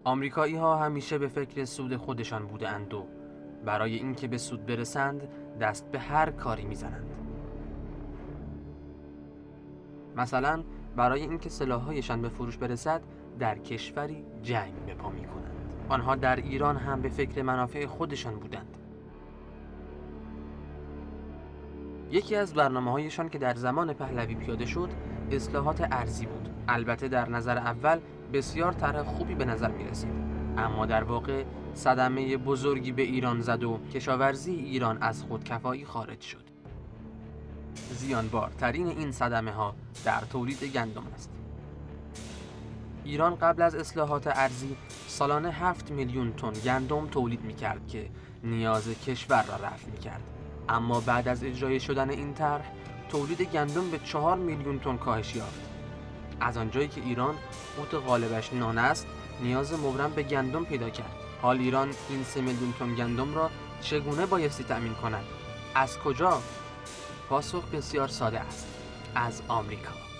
آمریکایی‌ها همیشه به فکر سود خودشان بودند و برای اینکه به سود برسند دست به هر کاری میزنند. مثلا برای اینکه سلاح‌هایشان به فروش برسد در کشوری جنگ به پا می‌کنند. آنها در ایران هم به فکر منافع خودشان بودند. یکی از برنامه‌هایشان که در زمان پهلوی پیاده شد اصلاحات ارضی بود. البته در نظر اول بسیار طرح خوبی به نظر می‌رسید، اما در واقع صدمه بزرگی به ایران زد و کشاورزی ایران از خودکفایی خارج شد. زیانبارترین این صدمه‌ها در تولید گندم است. ایران قبل از اصلاحات ارضی سالانه 7 میلیون تن گندم تولید می‌کرد که نیاز کشور را رفع می‌کرد. اما بعد از اجرای شدن این طرح تولید گندم به 4 میلیون تن کاهش یافت. از آنجایی که ایران قوت غالبش نان است، نیاز مبرم به گندم پیدا کرد. حال ایران این 3 میلیون تن گندم را چگونه بایستی تأمین کند؟ از کجا؟ پاسخ بسیار ساده است: از آمریکا.